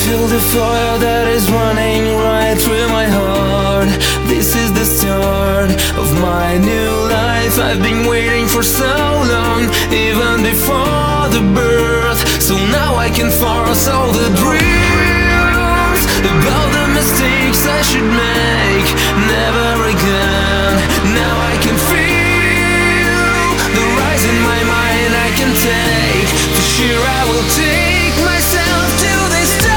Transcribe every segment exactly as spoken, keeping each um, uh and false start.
feel the fire that is running right through my heart. This is the start of my new life. I've been waiting for so long, even before the birth. So now I can force all the dreams about the mistakes I should make. Never again. Now I can feel the rise in my mind. I can take, for sure I will take myself to this day.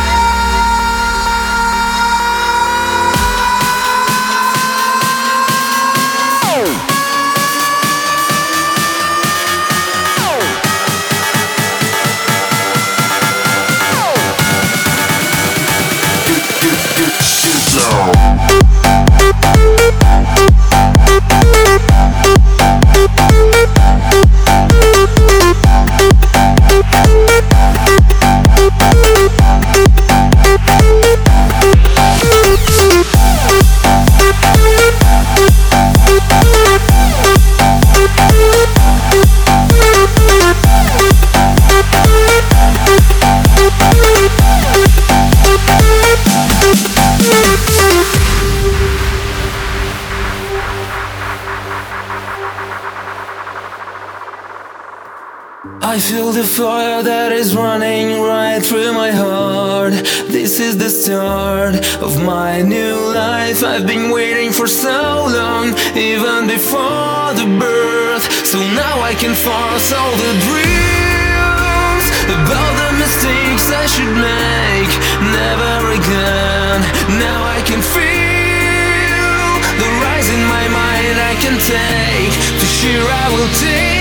I feel the fire that is running right through my heart. This is the start of my new life. I've been waiting for so long, even before the birth. So now I can force all the dreams about the mistakes I should make. Never again. Now I can feel the rise in my mind. I can take, for sure I will take